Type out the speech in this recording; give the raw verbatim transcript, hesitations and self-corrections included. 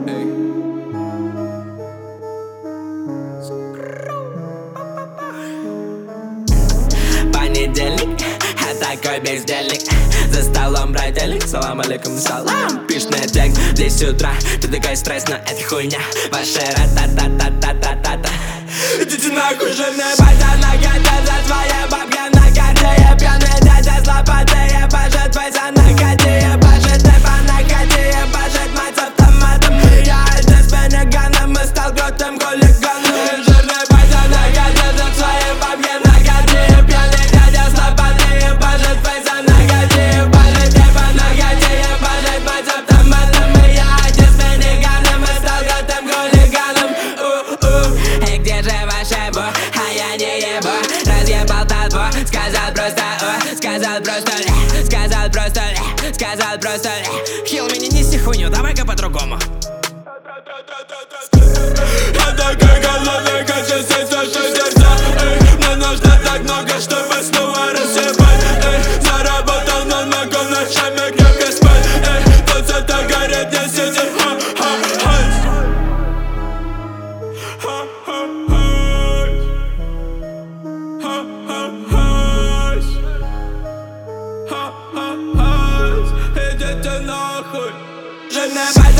Понедельник, я такой бездельник. За столом брательник, салам алейкум, салам. Пишный текст, в десять утра. Ты такой стресс, но это хуйня. Ваша ра-та-та-та-та-та-та-та. Идите нахуй, жирная батя, нагадя за твоя бабка на карте. Я пьяный дядя с лопатой, я бажет твой за нагоди. Я бажет эпа нагоди, я бажет мать с автоматом. Я здесь пенеганом, мы стал крутым хулиганом. Жирная батя, нагадя за твоя бабка на карте. Я пьяный дядя с лопатой, я бажет твой за нагоди. Я бажет эпа нагоди, я бажет мать с автоматом. Я здесь пенеганом, мы стал крутым хулиганом. Эй, где же ваша бо? А я не ебу. Разъебал толпу, сказал просто о, сказал просто ля, сказал просто ля, сказал просто ля. Хил, меня неси хуйню, давай-ка по-другому. Я такой голодный, хочу съесть ваши сердца. Эй, мне нужно так много, чтобы снова рассыпать. Эй, заработал, но могу ночами крепко спать. Эй, тут это горит, не сидит. Идите нахуй. Жирная батя,